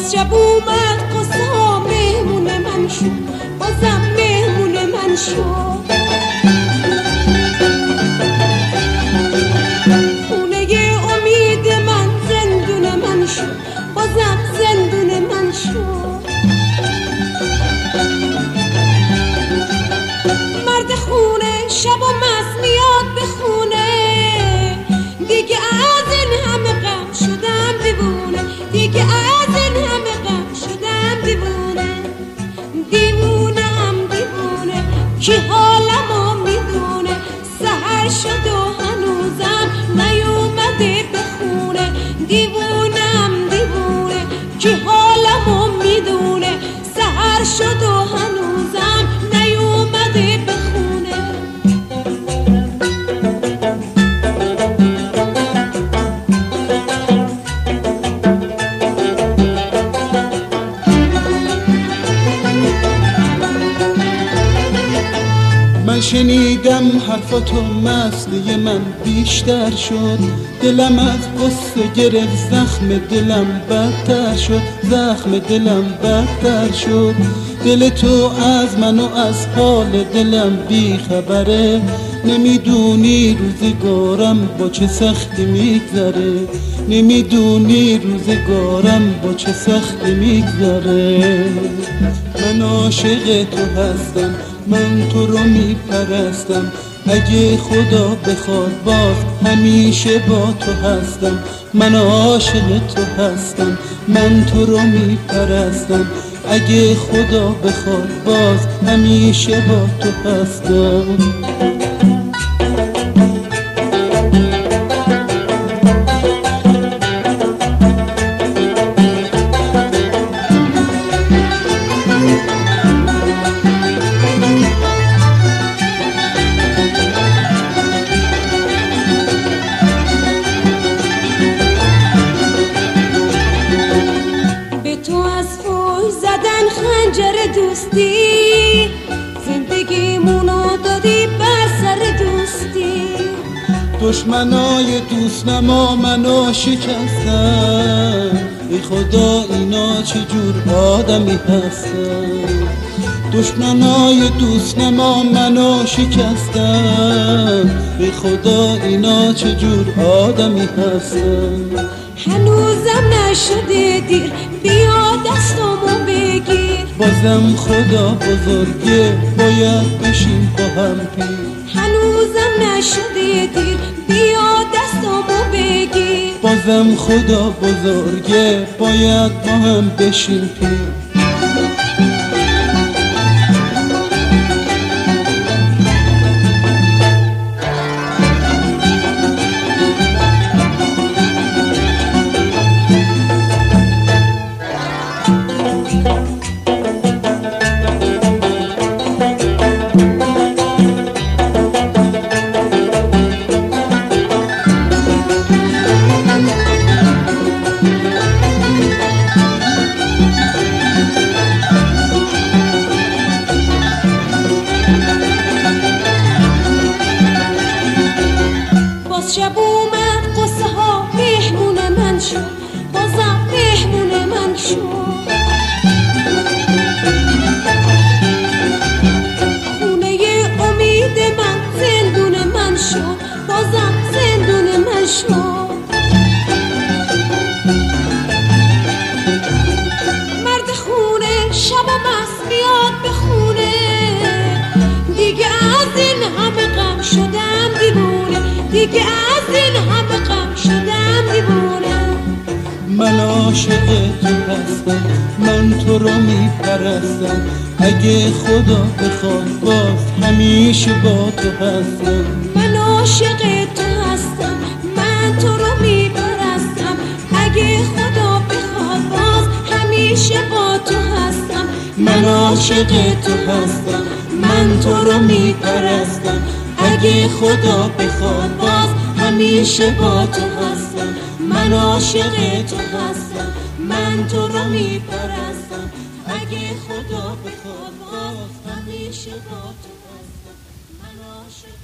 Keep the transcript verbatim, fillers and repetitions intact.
باز شب اومد قصه ها مهمون من شد، بازم مهمون من شد. خونه امید من زندون من شد، بازم زندون من شد. مرد خونه شب و مست میاد به خونه، دیگه از این همه غم شدم دیوونه، دیگه از این همه غم شدم دیوونه. دیوونم دیوونه کی حالمو میدونه، سحر شد و هنوزم نیومده به خونه. دیوونم دیوونه کی حالمو میدونه، سحر شد و هنوزم نیومده به خونه. من شنیدم حرفاتو، مستی من بیشتر شد، دلم از قصه گرفت، زخم دلم بدتر شد، زخم دلم بدتر شد. دل تو از من و از حال دلم بی خبره، نمیدونی روزگارم با چه سختی میگذره، نمیدونی روزگارم با چه سختی میگذره. من عاشق تو هستم، من تو رو میپرستم، اگه خدا بخواد باز همیشه با تو هستم. من عاشق تو هستم، من تو رو میپرستم، اگه خدا بخواد باز همیشه با تو هستم. خنجر دوستی زندگیمونو دادی بر سر دوستی. دشمنای دوست نما منو شکستن، ای خدا اینا چجور آدمی هستن. دشمنای دوست نما منو شکستن، ای خدا اینا چجور آدمی هستن. هنوزم نشده دیر، بیا دستامو بگیر. بازم خدا بزرگه، باید بشیم با هم پیر. هنوزم نشده دیر، بیا دستامو بگیر. بازم خدا بزرگه، باید با هم بشیم پیر. شب اومد قصه ها مهمون من شد، بازم مهمون من شد. خونه امید من زندون من شد، بازم زندون من شد. مرد خونه شب و مست میاد به خونه، دیگه از این همه غم شدم دیوونه، دیگه از این همه غم شدم دیوونه. من عاشق تو هستم، من تو رو میپرستم، اگه خدا بخواد باز همیشه با تو هستم. من عاشق تو هستم، من تو رو میپرستم، اگه خدا بخواد باز همیشه با تو هستم. من عاشق تو هستم، من تو رو میپرستم، اگه خدا بخواد باز همیشه با تو هستم. من عاشق تو هستم، من تو رو میپرستم، اگه خدا بخواد باز همیشه با تو هستم. من عاشق